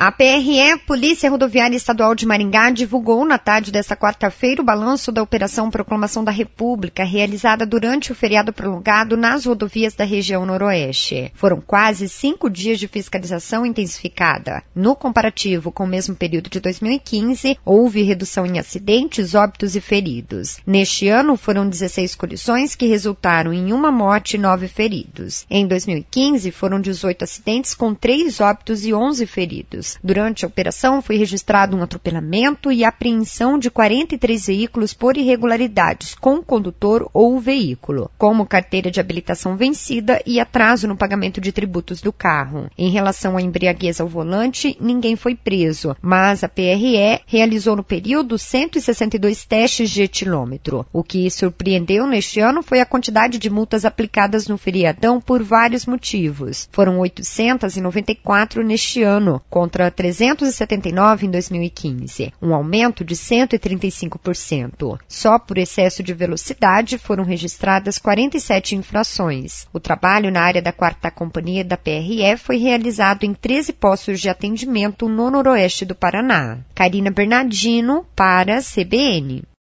A PRE, Polícia Rodoviária Estadual de Maringá, divulgou na tarde desta quarta-feira o balanço da Operação Proclamação da República, realizada durante o feriado prolongado nas rodovias da região noroeste. Foram quase 5 dias de fiscalização intensificada. No comparativo com o mesmo período de 2015, houve redução em acidentes, óbitos e feridos. Neste ano, foram 16 colisões que resultaram em 1 morte e 9 feridos. Em 2015, foram 18 acidentes com 3 óbitos e 11 feridos. Durante a operação, foi registrado um atropelamento e apreensão de 43 veículos por irregularidades com condutor ou veículo, como carteira de habilitação vencida e atraso no pagamento de tributos do carro. Em relação à embriaguez ao volante, ninguém foi preso, mas a PRE realizou no período 162 testes de etilômetro. O que surpreendeu neste ano foi a quantidade de multas aplicadas no feriadão por vários motivos. Foram 894 neste ano, contra 379 em 2015, um aumento de 135%. Só por excesso de velocidade foram registradas 47 infrações. O trabalho na área da 4ª Companhia da PRE foi realizado em 13 postos de atendimento no noroeste do Paraná. Karina Bernardino, para a CBN.